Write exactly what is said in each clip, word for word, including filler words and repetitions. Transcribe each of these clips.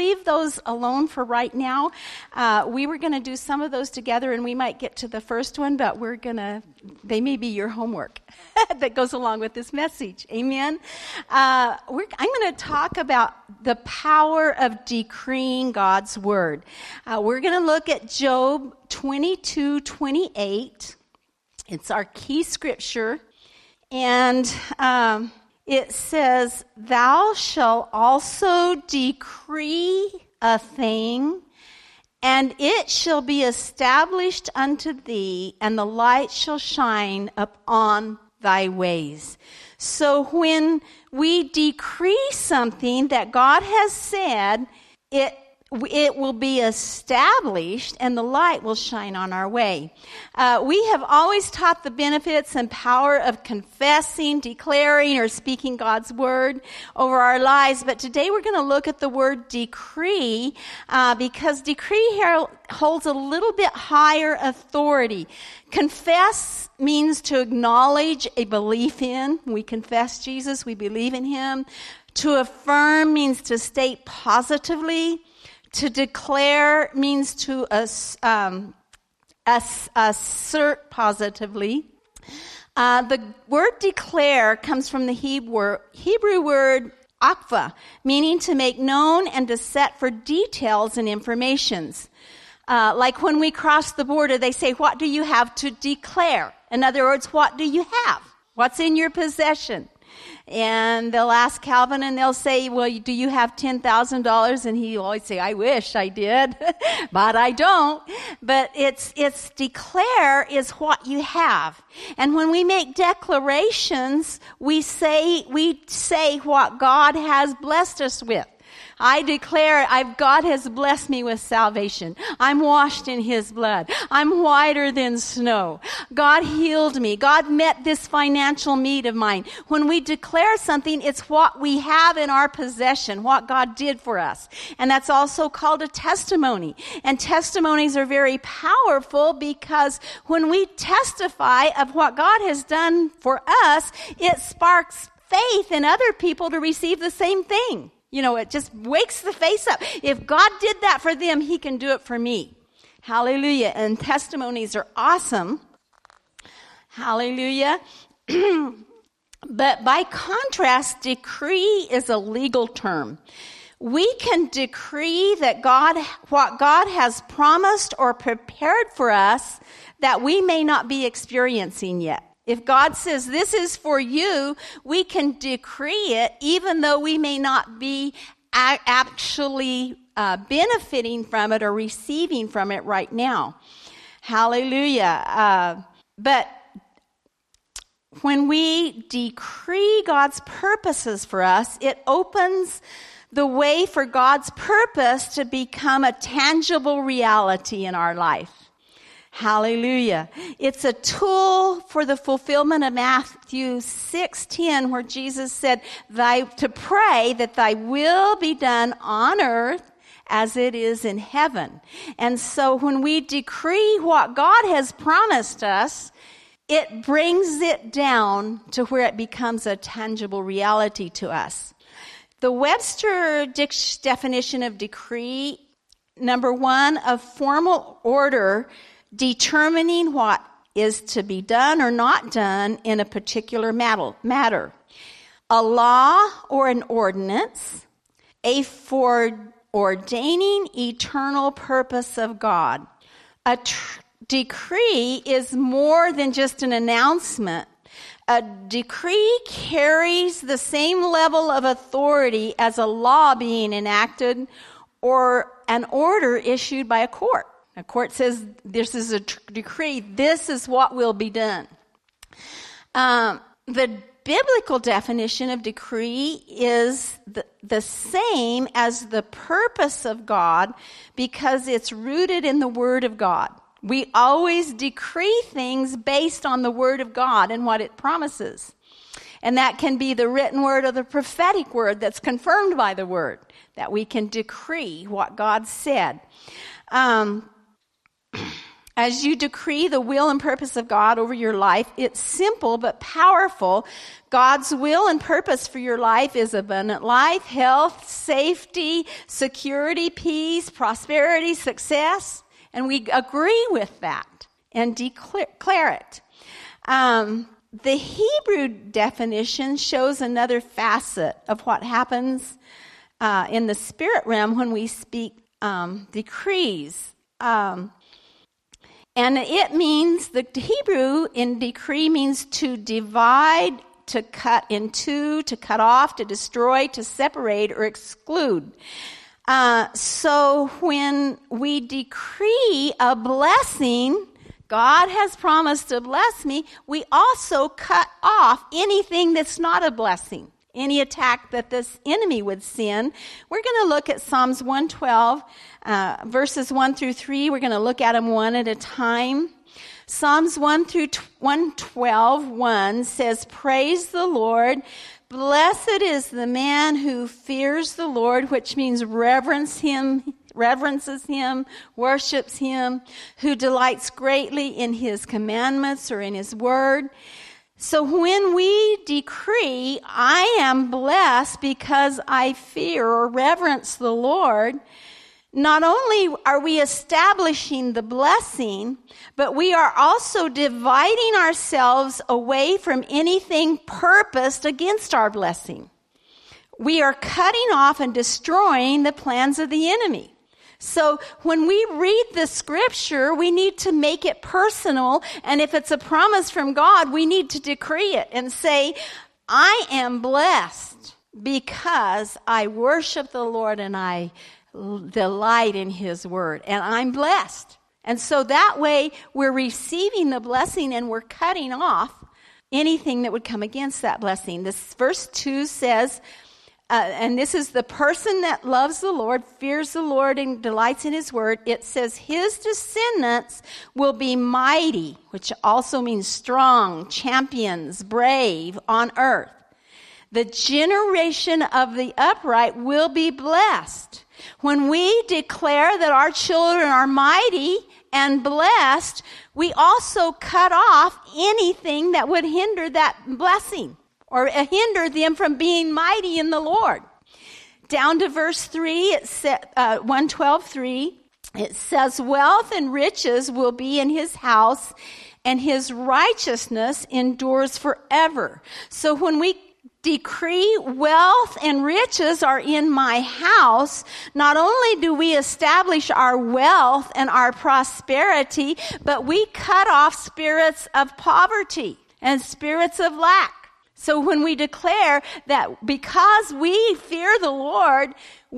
leave those alone for right now. Uh, we were going to do some of those together, and we might get to the first one, but we're going to, they may be your homework that goes along with this message. Amen? Uh, we're, I'm going to talk about the power of decreeing God's word. Uh, we're going to look at Job twenty-two twenty-eight. It's our key scripture. And um, it says, "Thou shalt also decree a thing, and it shall be established unto thee, and the light shall shine upon thy ways." So when we decree something that God has said, it it will be established and the light will shine on our way. Uh, we have always taught the benefits and power of confessing, declaring, or speaking God's word over our lives. But today we're going to look at the word decree uh, because decree here holds a little bit higher authority. Confess means to acknowledge a belief in. We confess Jesus. We believe in him. To affirm means to state positively. To declare means to ass, um, ass, assert positively. Uh, the word declare comes from the Hebrew, Hebrew word akva, meaning to make known and to set for details and informations. Uh, like when we cross the border, they say, "What do you have to declare?" In other words, what do you have? What's in your possession? And they'll ask Calvin and they'll say, "Well, do you have ten thousand dollars? And he'll always say, "I wish I did, but I don't." But it's, it's declare is what you have. And when we make declarations, we say, we say what God has blessed us with. I declare I've, God has blessed me with salvation. I'm washed in his blood. I'm whiter than snow. God healed me. God met this financial need of mine. When we declare something, it's what we have in our possession, what God did for us. And that's also called a testimony. And testimonies are very powerful because when we testify of what God has done for us, it sparks faith in other people to receive the same thing. You know, it just wakes the face up. If God did that for them, he can do it for me. Hallelujah. And testimonies are awesome. Hallelujah. But by contrast, decree is a legal term. We can decree that God, what God has promised or prepared for us that we may not be experiencing yet. If God says this is for you, we can decree it even though we may not be a- actually uh, benefiting from it or receiving from it right now. Hallelujah. Uh, but when we decree God's purposes for us, it opens the way for God's purpose to become a tangible reality in our life. Hallelujah. It's a tool for the fulfillment of Matthew six ten, where Jesus said, "Thy to pray that thy will be done on earth as it is in heaven." And so when we decree what God has promised us, it brings it down to where it becomes a tangible reality to us. The Webster dic- definition of decree, number one, a formal order determining what is to be done or not done in a particular matter. A law or an ordinance, a foreordaining eternal purpose of God. A tr- decree is more than just an announcement. A decree carries the same level of authority as a law being enacted or an order issued by a court. A court says, this is a tr- decree, this is what will be done. Um, the biblical definition of decree is the, the same as the purpose of God because it's rooted in the Word of God. We always decree things based on the Word of God and what it promises. And that can be the written word or the prophetic word that's confirmed by the Word, that we can decree what God said. Um, As you decree the will and purpose of God over your life, it's simple but powerful. God's will and purpose for your life is abundant life, health, safety, security, peace, prosperity, success. And we agree with that and declare, declare it. Um, the Hebrew definition shows another facet of what happens uh, in the spirit realm when we speak um, decrees. Um And it means, the Hebrew in decree means to divide, to cut in two, to cut off, to destroy, to separate, or exclude. Uh, so when we decree a blessing, God has promised to bless me, we also cut off anything that's not a blessing. Any attack that this enemy would send. We're going to look at Psalms one twelve, uh, verses one through three. We're going to look at them one at a time. Psalms one through one twelve, one says, "Praise the Lord. Blessed is the man who fears the Lord," which means reverence him, reverences him, worships him, who delights greatly in his commandments or in his word. So when we decree, I am blessed because I fear or reverence the Lord, not only are we establishing the blessing, but we are also dividing ourselves away from anything purposed against our blessing. We are cutting off and destroying the plans of the enemy. So when we read the scripture, we need to make it personal. And if it's a promise from God, we need to decree it and say, I am blessed because I worship the Lord and I delight in his word. And I'm blessed. And so that way we're receiving the blessing and we're cutting off anything that would come against that blessing. This verse two says, Uh, and this is the person that loves the Lord, fears the Lord, and delights in his word. It says his descendants will be mighty, which also means strong, champions, brave on earth. The generation of the upright will be blessed. When we declare that our children are mighty and blessed, we also cut off anything that would hinder that blessing, or hinder them from being mighty in the Lord. Down to verse three, it says, uh, one twelve, three, it says, wealth and riches will be in his house, and his righteousness endures forever. So when we decree wealth and riches are in my house, not only do we establish our wealth and our prosperity, but we cut off spirits of poverty and spirits of lack. So when we declare that because we fear the Lord,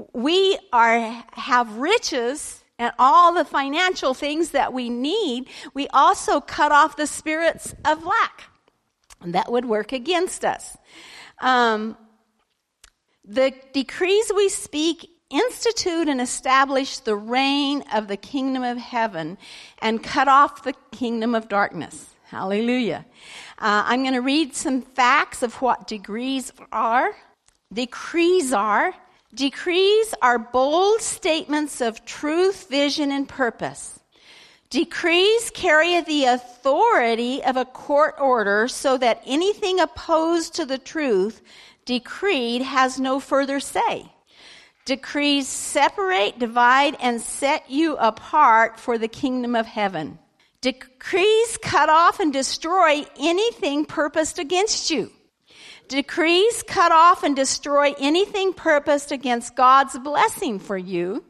we are have riches and all the financial things that we need, we also cut off the spirits of lack. And that would work against us. Um, the decrees we speak institute and establish the reign of the kingdom of heaven and cut off the kingdom of darkness. Hallelujah. Uh, I'm going to read some facts of what decrees are. Decrees are. Decrees are bold statements of truth, vision, and purpose. Decrees carry the authority of a court order so that anything opposed to the truth decreed has no further say. Decrees separate, divide, and set you apart for the kingdom of heaven. Decrees cut off and destroy anything purposed against you. Decrees cut off and destroy anything purposed against God's blessing for you.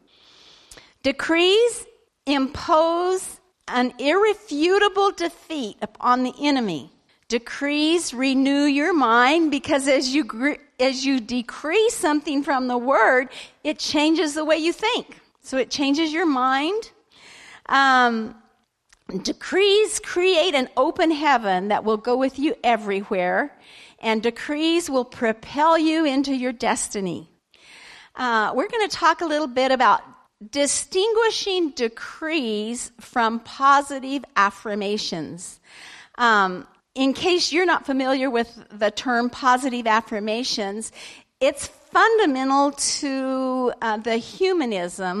Decrees impose an irrefutable defeat upon the enemy. Decrees renew your mind because as you as you decree something from the word, it changes the way you think. So it changes your mind. Um, decrees create an open heaven that will go with you everywhere, and decrees will propel you into your destiny. Uh, we're going to talk a little bit about distinguishing decrees from positive affirmations. Um, in case you're not familiar with the term positive affirmations, it's fundamental to uh, the humanism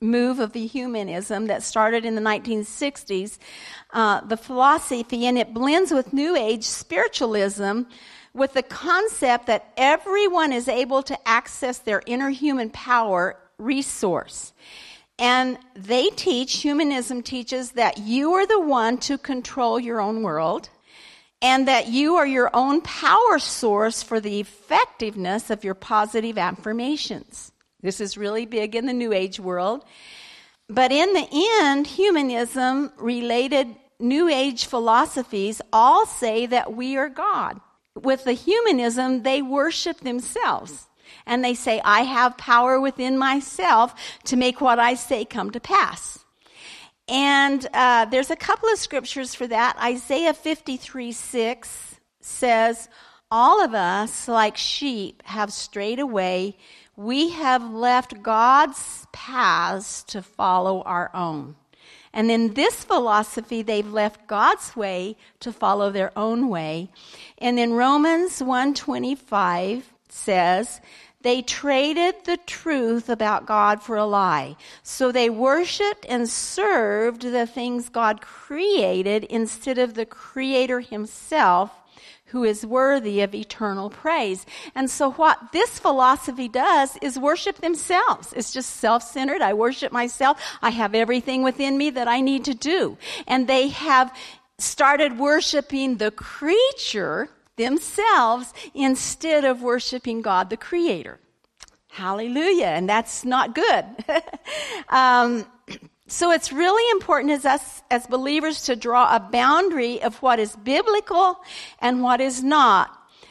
move of the humanism that started in the nineteen sixties, uh, the philosophy, and it blends with New Age spiritualism with the concept that everyone is able to access their inner human power resource. And they teach, humanism teaches, that you are the one to control your own world, and that you are your own power source for the effectiveness of your positive affirmations. This is really big in the New Age world. But in the end, humanism-related New Age philosophies all say that we are God. With the humanism, they worship themselves. And they say, I have power within myself to make what I say come to pass. And uh, there's a couple of scriptures for that. Isaiah fifty-three six says, all of us, like sheep, have strayed away. We have left God's paths to follow our own. And in this philosophy, they've left God's way to follow their own way. And in Romans one twenty-five says, they traded the truth about God for a lie. So they worshiped and served the things God created instead of the Creator himself, who is worthy of eternal praise. And so what this philosophy does is worship themselves. It's just self-centered. I worship myself. I have everything within me that I need to do. And they have started worshiping the creature themselves instead of worshiping God, the Creator. Hallelujah. And that's not good. um, so it's really important as us as believers to draw a boundary of what is biblical and what is not,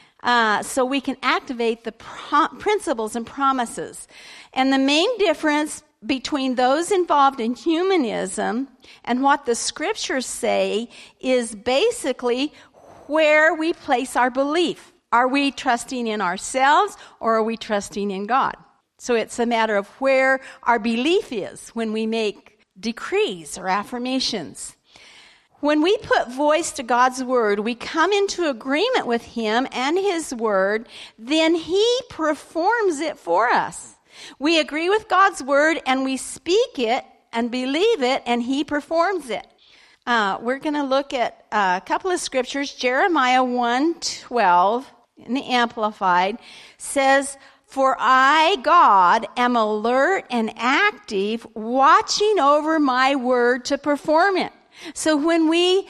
uh, so we can activate the pro- principles and promises. And the main difference between those involved in humanism and what the scriptures say is basically where we place our belief. Are we trusting in ourselves or are we trusting in God? So it's a matter of where our belief is when we make decrees or affirmations. When we put voice to God's word, we come into agreement with him and his word, then he performs it for us. We agree with God's word and we speak it and believe it, and he performs it. Uh, we're going to look at a couple of scriptures. Jeremiah one twelve in the Amplified says, for I, God, am alert and active, watching over my word to perform it. So when we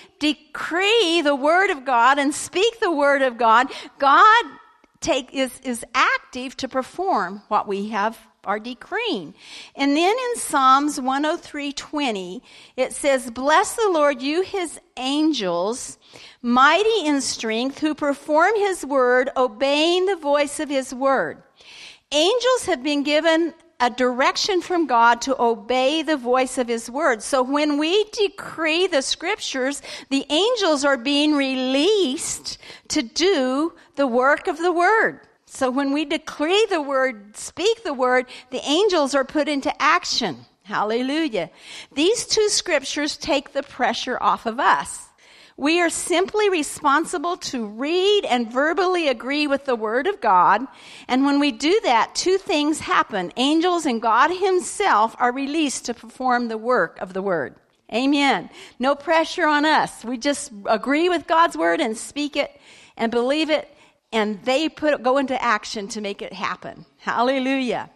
decree the word of God and speak the word of God, God take is, is active to perform what we have are decreeing. And then in Psalms one oh three twenty, it says, bless the Lord, you his angels, mighty in strength, who perform his word, obeying the voice of his word. Angels have been given a direction from God to obey the voice of his word. So when we decree the scriptures, the angels are being released to do the work of the word. So when we decree the word, speak the word, the angels are put into action. Hallelujah. These two scriptures take the pressure off of us. We are simply responsible to read and verbally agree with the word of God. And when we do that, two things happen. Angels and God himself are released to perform the work of the word. Amen. No pressure on us. We just agree with God's word and speak it and believe it, and they put go into action to make it happen. Hallelujah.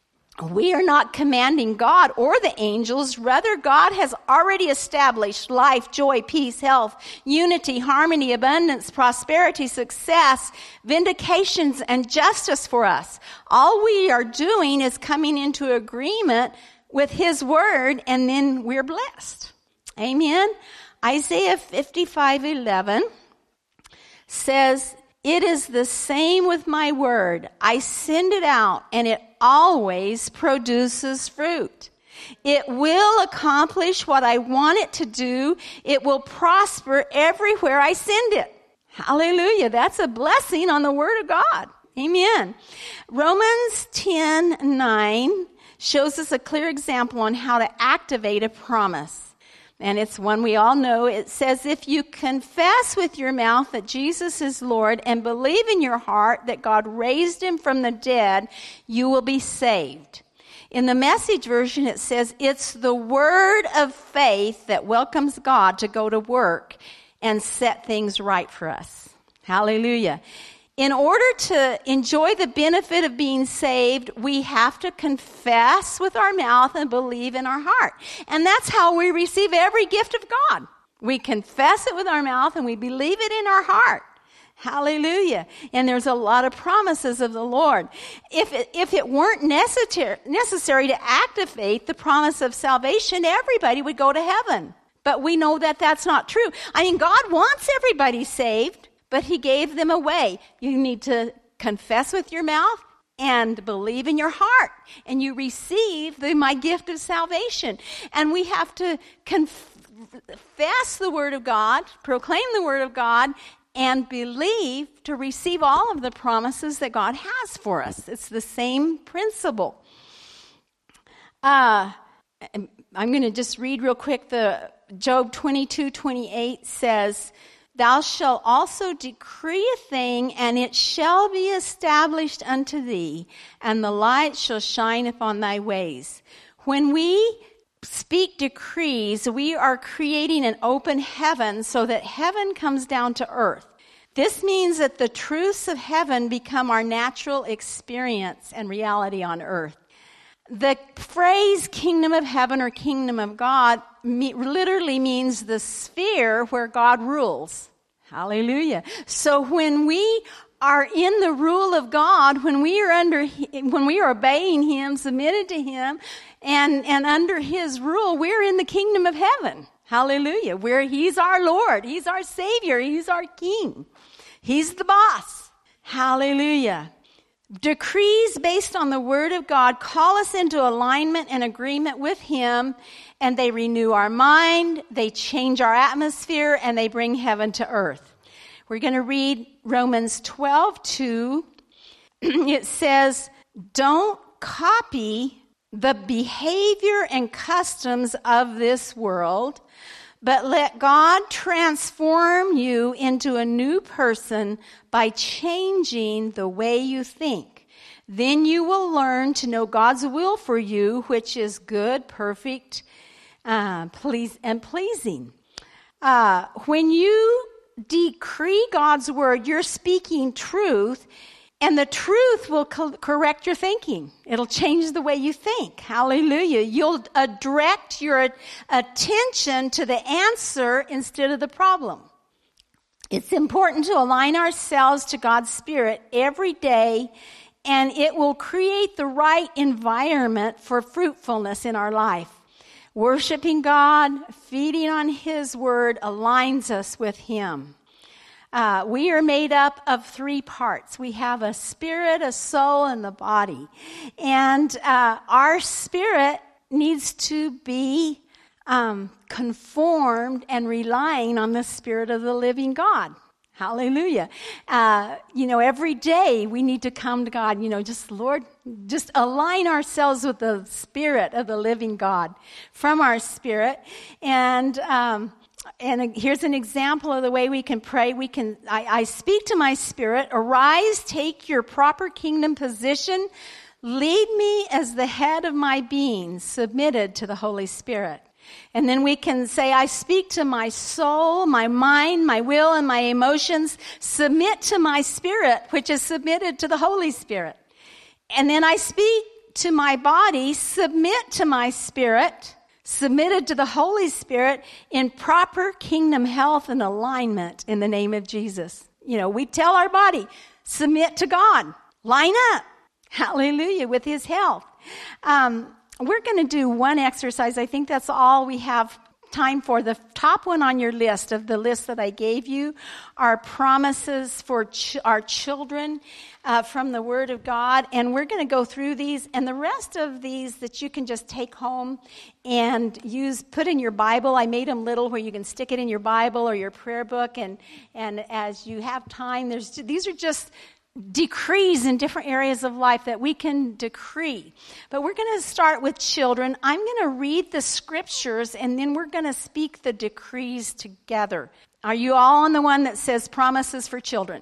We are not commanding God or the angels. Rather, God has already established life, joy, peace, health, unity, harmony, abundance, prosperity, success, vindications, and justice for us. All we are doing is coming into agreement with his word, and then we're blessed. Amen. Isaiah fifty-five eleven says, it is the same with my word. I send it out, and it always produces fruit. It will accomplish what I want it to do. It will prosper everywhere I send it. Hallelujah. That's a blessing on the word of God. Amen. Romans ten nine shows us a clear example on how to activate a promise. And it's one we all know. It says, if you confess with your mouth that Jesus is Lord and believe in your heart that God raised him from the dead, you will be saved. In the Message version, it says, it's the word of faith that welcomes God to go to work and set things right for us. Hallelujah. In order to enjoy the benefit of being saved, we have to confess with our mouth and believe in our heart. And that's how we receive every gift of God. We confess it with our mouth and we believe it in our heart. Hallelujah. And there's a lot of promises of the Lord. If it, if it weren't necessary, necessary to activate the promise of salvation, everybody would go to heaven. But we know that that's not true. I mean, God wants everybody saved, but he gave them a way. You need to confess with your mouth and believe in your heart, and you receive the, my gift of salvation. And we have to confess the word of God, proclaim the word of God, and believe to receive all of the promises that God has for us. It's the same principle. Uh, I'm going to just read real quick. The Job twenty-two twenty-eight says, thou shalt also decree a thing, and it shall be established unto thee, and the light shall shine upon thy ways. When we speak decrees, we are creating an open heaven so that heaven comes down to earth. This means that the truths of heaven become our natural experience and reality on earth. The phrase kingdom of heaven or kingdom of God me- literally means the sphere where God rules. Hallelujah. So when we are in the rule of God, when we are under, when we are obeying him, submitted to him, and, and under his rule, we're in the kingdom of heaven. Hallelujah. Where he's our Lord. He's our Savior. He's our King. He's the boss. Hallelujah. Decrees based on the word of God call us into alignment and agreement with him, and they renew our mind, they change our atmosphere, and they bring heaven to earth. We're going to read Romans twelve two. It says, don't copy the behavior and customs of this world, but let God transform you into a new person by changing the way you think. Then you will learn to know God's will for you, which is good, perfect, uh, please, and pleasing. Uh, when you decree God's word, you're speaking truth, and the truth will co- correct your thinking. It'll change the way you think. Hallelujah. You'll uh, direct your attention to the answer instead of the problem. It's important to align ourselves to God's Spirit every day, and it will create the right environment for fruitfulness in our life. Worshiping God, feeding on his word aligns us with him. Uh, we are made up of three parts. We have a spirit, a soul, and the body. And uh, our spirit needs to be um, conformed and relying on the Spirit of the living God. Hallelujah. Uh, you know, every day we need to come to God, you know, just, Lord, just align ourselves with the Spirit of the living God from our spirit. And um And here's an example of the way we can pray. We can, I, I speak to my spirit, arise, take your proper kingdom position, lead me as the head of my being, submitted to the Holy Spirit. And then we can say, I speak to my soul, my mind, my will, and my emotions, submit to my spirit, which is submitted to the Holy Spirit. And then I speak to my body, submit to my spirit, submitted to the Holy Spirit in proper kingdom health and alignment in the name of Jesus. You know, we tell our body, submit to God, line up, hallelujah, with his health. Um, we're going to do one exercise. I think that's all we have time for. The top one on your list of the list that I gave you are promises for ch- our children uh, from the Word of God. And we're going to go through these, and the rest of these that you can just take home and use, put in your Bible. I made them little where you can stick it in your Bible or your prayer book. And, and as you have time, there's these are just decrees in different areas of life that we can decree. But we're going to start with children. I'm going to read the scriptures, and then we're going to speak the decrees together. Are you all on the one that says promises for children?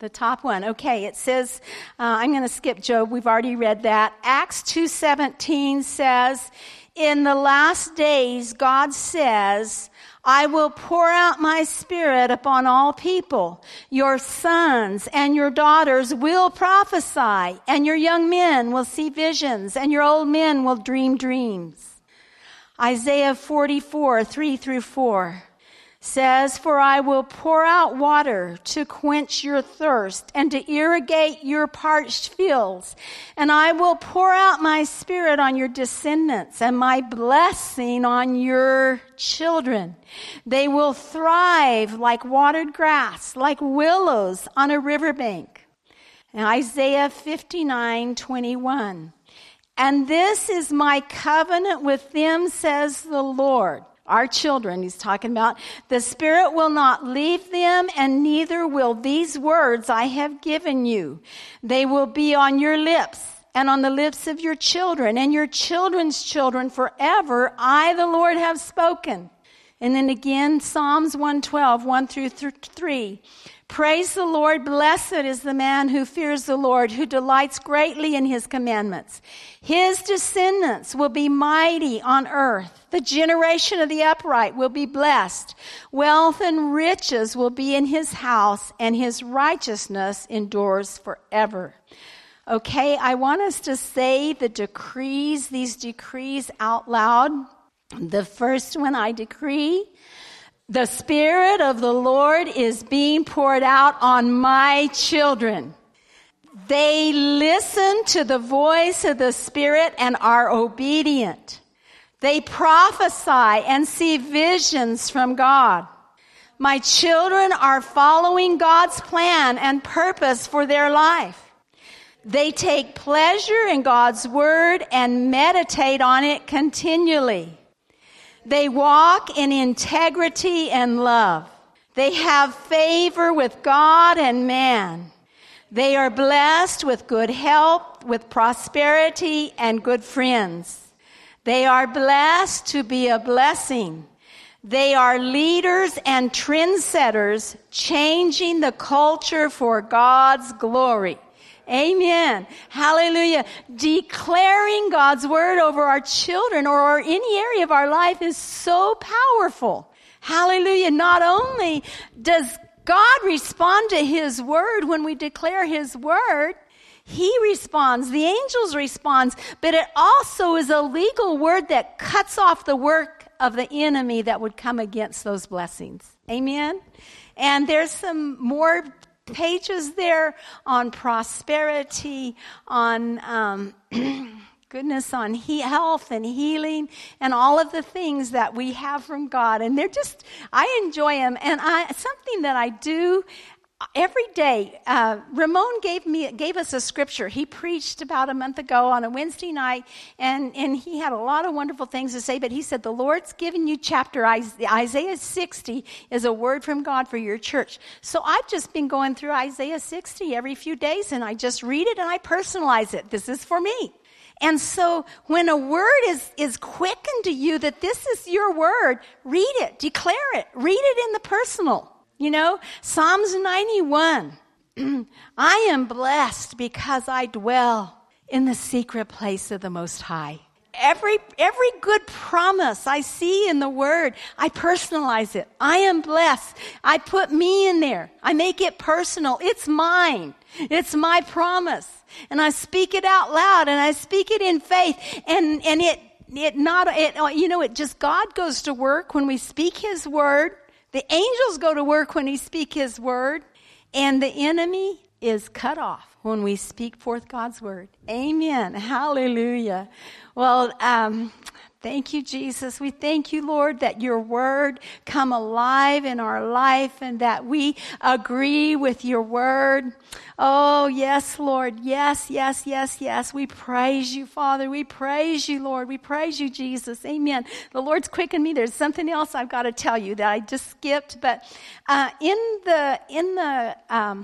The top one. Okay, it says, uh, I'm going to skip Job. We've already read that. Acts two seventeen says, in the last days, God says, I will pour out my Spirit upon all people. Your sons and your daughters will prophesy, and your young men will see visions, and your old men will dream dreams. Isaiah forty-four, three through four. Says, for I will pour out water to quench your thirst and to irrigate your parched fields. And I will pour out my Spirit on your descendants and my blessing on your children. They will thrive like watered grass, like willows on a riverbank. And Isaiah fifty-nine, twenty-one. And this is my covenant with them, says the Lord. Our children, he's talking about. The Spirit will not leave them, and neither will these words I have given you. They will be on your lips and on the lips of your children and your children's children forever. I, the Lord, have spoken. And then again, Psalms one twelve, one through three. Praise the Lord. Blessed is the man who fears the Lord, who delights greatly in his commandments. His descendants will be mighty on earth. The generation of the upright will be blessed. Wealth and riches will be in his house, and his righteousness endures forever. Okay, I want us to say the decrees, these decrees out loud. The first one, I decree, the Spirit of the Lord is being poured out on my children. They listen to the voice of the Spirit and are obedient. They prophesy and see visions from God. My children are following God's plan and purpose for their life. They take pleasure in God's word and meditate on it continually. They walk in integrity and love. They have favor with God and man. They are blessed with good health, with prosperity, and good friends. They are blessed to be a blessing. They are leaders and trendsetters, changing the culture for God's glory. Amen. Hallelujah. Declaring God's word over our children or any area of our life is so powerful. Hallelujah. Not only does God respond to his word when we declare his word, he responds, the angels responds, but it also is a legal word that cuts off the work of the enemy that would come against those blessings. Amen. And there's some more pages there on prosperity, on um, goodness, on he- health and healing, and all of the things that we have from God. And they're just, I enjoy them. And I something that I do every day. Uh, Ramon gave me gave us a scripture. He preached about a month ago on a Wednesday night, and, and he had a lot of wonderful things to say, but he said, the Lord's given you chapter Isaiah sixty is a word from God for your church. So I've just been going through Isaiah sixty every few days, and I just read it and I personalize it. This is for me. And so when a word is, is quickened to you that this is your word, read it, declare it, read it in the personal. You know, Psalms ninety-one, I am blessed because I dwell in the secret place of the Most High. Every every good promise I see in the Word, I personalize it. I am blessed. I put me in there. I make it personal. It's mine. It's my promise. And I speak it out loud, and I speak it in faith. And, and it, it not, it, you know, it just, God goes to work when we speak His Word. The angels go to work when he speak his word, and the enemy is cut off when we speak forth God's word. Amen. Hallelujah. Well, um, thank you, Jesus. We thank you, Lord, that your word come alive in our life and that we agree with your word. Oh, yes, Lord. Yes, yes, yes, yes. We praise you, Father. We praise you, Lord. We praise you, Jesus. Amen. The Lord's quickened me. There's something else I've got to tell you that I just skipped. But uh, in the in the um,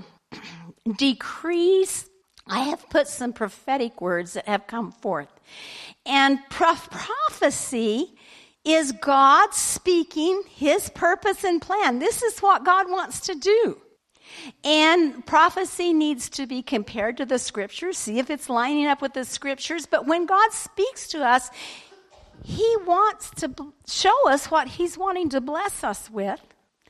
decrees, I have put some prophetic words that have come forth. And prof- prophecy is God speaking his purpose and plan. This is what God wants to do. And prophecy needs to be compared to the scriptures, see if it's lining up with the scriptures. But when God speaks to us, he wants to b- show us what he's wanting to bless us with.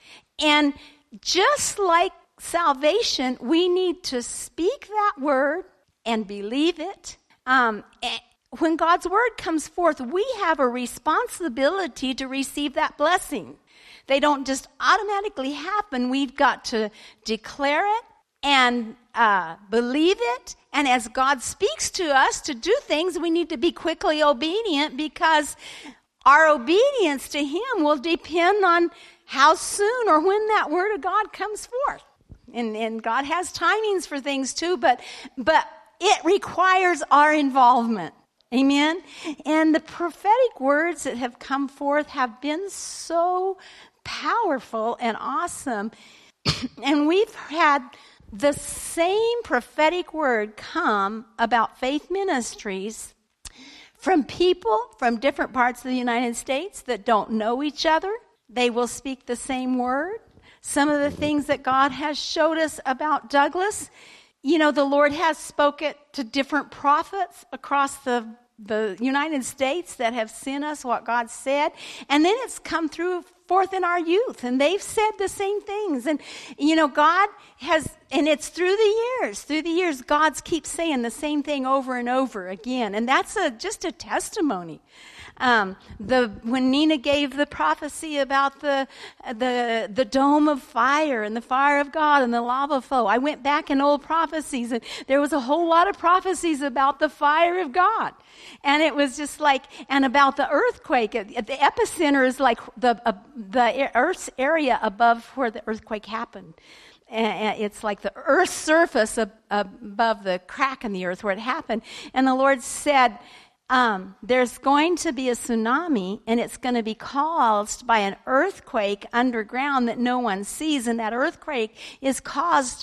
And just like salvation, we need to speak that word and believe it. Um, when God's word comes forth, we have a responsibility to receive that blessing. They don't just automatically happen. We've got to declare it and uh, believe it. And as God speaks to us to do things, we need to be quickly obedient, because our obedience to him will depend on how soon or when that word of God comes forth. And, and God has timings for things too, but but it requires our involvement. Amen? And the prophetic words that have come forth have been so powerful and awesome. And we've had the same prophetic word come about Faith Ministries from people from different parts of the United States that don't know each other. They will speak the same word. Some of the things that God has showed us about Douglas, you know, the Lord has spoken to different prophets across the the United States that have sent us what God said. And then it's come through forth in our youth, and they've said the same things. And, you know, God has, and it's through the years, through the years, God keeps saying the same thing over and over again. And that's a, just a testimony. Um, the when Nina gave the prophecy about the the the dome of fire and the fire of God and the lava flow, I went back in old prophecies, and there was a whole lot of prophecies about the fire of God, and it was just like, and about the earthquake. The epicenter is like the uh, the Earth's area above where the earthquake happened. And it's like the Earth's surface above the crack in the earth where it happened. And the Lord said, Um, there's going to be a tsunami, and it's going to be caused by an earthquake underground that no one sees, and that earthquake is caused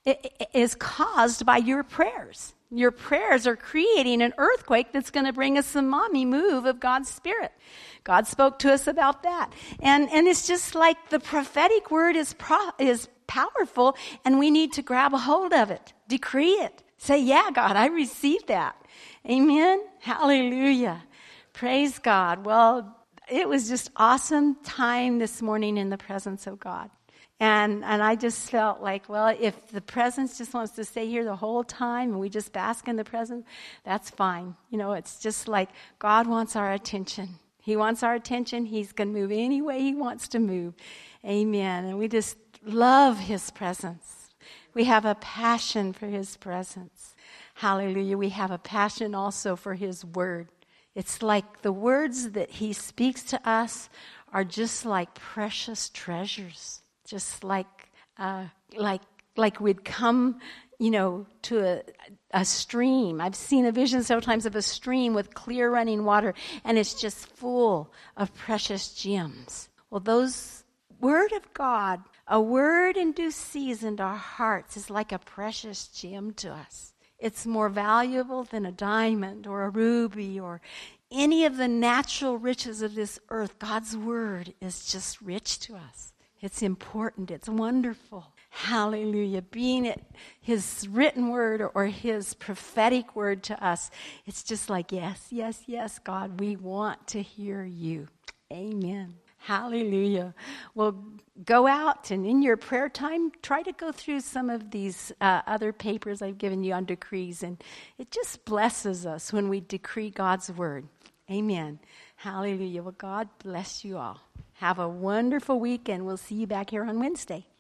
is caused by your prayers. Your prayers are creating an earthquake that's going to bring a tsunami move of God's Spirit. God spoke to us about that, and and it's just like the prophetic word is pro, is powerful, and we need to grab a hold of it, decree it, say, "Yeah, God, I received that." Amen. Hallelujah. Praise God. Well, it was just awesome time this morning in the presence of God. And and I just felt like, well, if the presence just wants to stay here the whole time and we just bask in the presence, that's fine. You know, it's just like God wants our attention. He wants our attention. He's going to move any way he wants to move. Amen. And we just love his presence. We have a passion for his presence. Hallelujah. We have a passion also for his word. It's like the words that he speaks to us are just like precious treasures. Just like, uh, like, like we'd come, you know, to a, a stream. I've seen a vision several times of a stream with clear running water, and it's just full of precious gems. Well, those word of God, a word in due season to our hearts, is like a precious gem to us. It's more valuable than a diamond or a ruby or any of the natural riches of this earth. God's word is just rich to us. It's important. It's wonderful. Hallelujah. Being it his written word or his prophetic word to us, it's just like, yes, yes, yes, God, we want to hear you. Amen. Hallelujah. Well, go out and in your prayer time, try to go through some of these uh, other papers I've given you on decrees. And it just blesses us when we decree God's word. Amen. Hallelujah. Well, God bless you all. Have a wonderful weekend. We'll see you back here on Wednesday.